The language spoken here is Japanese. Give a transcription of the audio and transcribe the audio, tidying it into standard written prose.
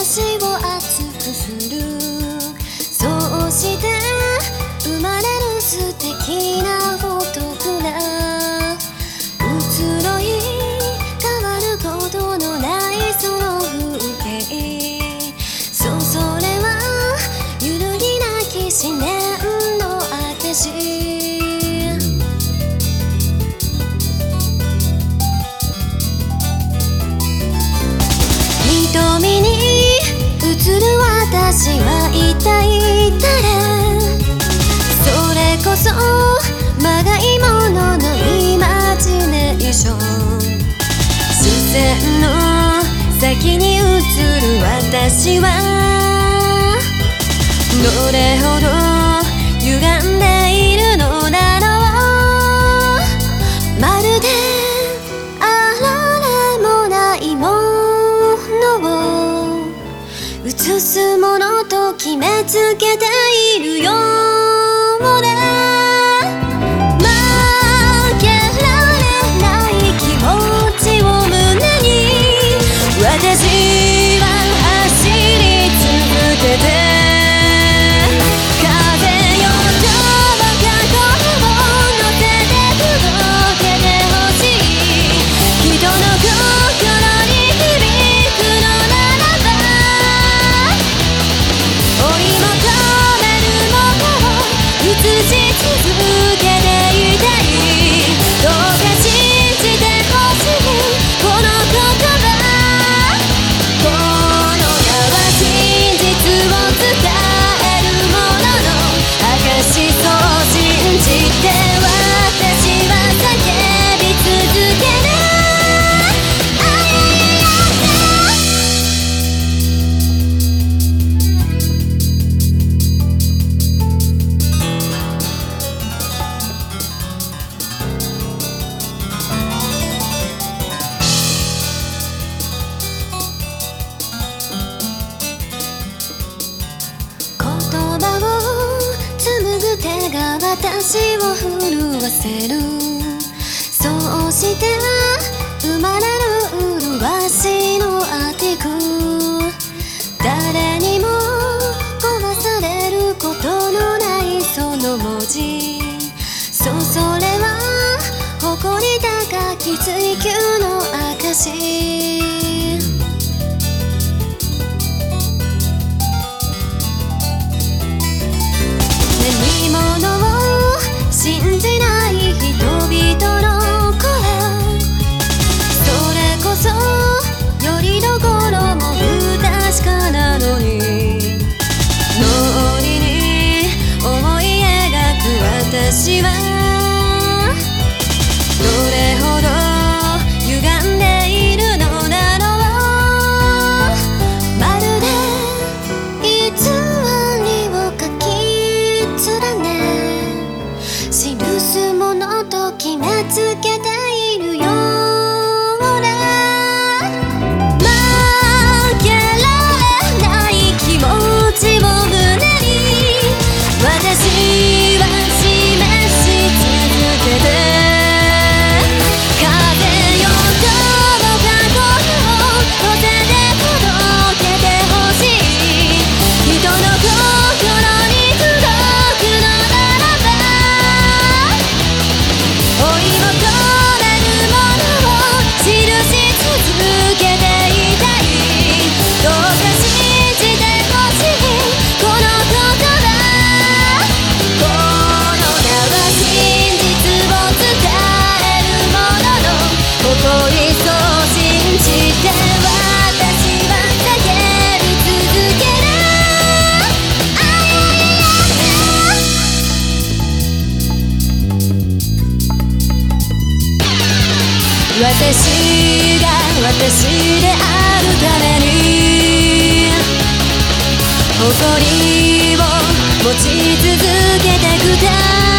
私を熱くする。そうして生まれる素敵なフォトグラフ。移ろい変わることのないその風景。そう、それは揺るぎなき思念の証。瞳に映る私は一体誰？それこそまがいもののイマジネーション。視線の先に映る私はどれほど歪んでいるのだろう。まるであられもないものを映すものと決めつけているような。負けられない気持ちを胸に私は走り続けて。手が私を震わせる。そうして生まれる麗しのアティク。誰にも壊されることのないその文字。そう、それは誇り高き追求の証。信じない人々の声。それこそよりどころも不確かなのに。脳裏に思い描く私はどれほど歪んでいるのだろう。まるで偽りを書き連ね記すものと決めつけているような。負けられない気持ちを胸に私は示し続けて。風よどうか声を乗せて届けてほしい。人の心に届くのならば追い求めるものを記し続けていたい。どうか信じてほしいこの言葉。この名は真実を伝えるものの誇り。そう信じて私は叫び続ける。私が私であるために誇りを持ち続けてくだ